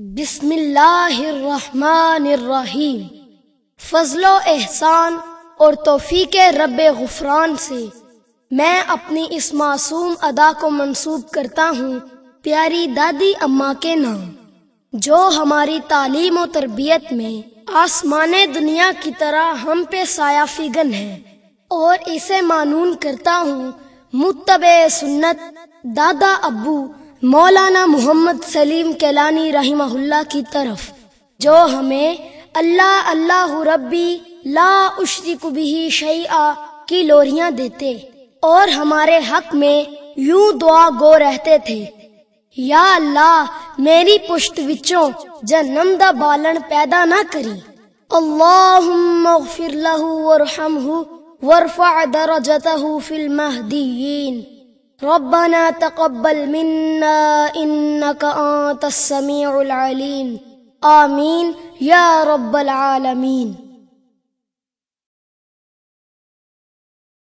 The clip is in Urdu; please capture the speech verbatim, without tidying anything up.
بسم اللہ الرحمن الرحیم۔ فضل و احسان اور توفیق رب غفران سے میں اپنی اس معصوم ادا کو منسوب کرتا ہوں پیاری دادی اماں کے نام، جو ہماری تعلیم و تربیت میں آسمان دنیا کی طرح ہم پہ سایہ فگن ہے، اور اسے معنون کرتا ہوں متبع سنت دادا ابو مولانا محمد سلیم کیلانی رحمہ اللہ کی طرف، جو ہمیں اللہ اللہ ربی لا اشرک بہ شیئا کی لوریاں دیتے اور ہمارے حق میں یوں دعا گو رہتے تھے: یا اللہ میری پشت وچوں جہنم دا بالن پیدا نہ کری، اللہم اغفر لہ وارحمہ وارفع درجتہ فی المہدیین، ربنا تقبل منا انک انت السمیع العلیم، آمین یا رب العالمین۔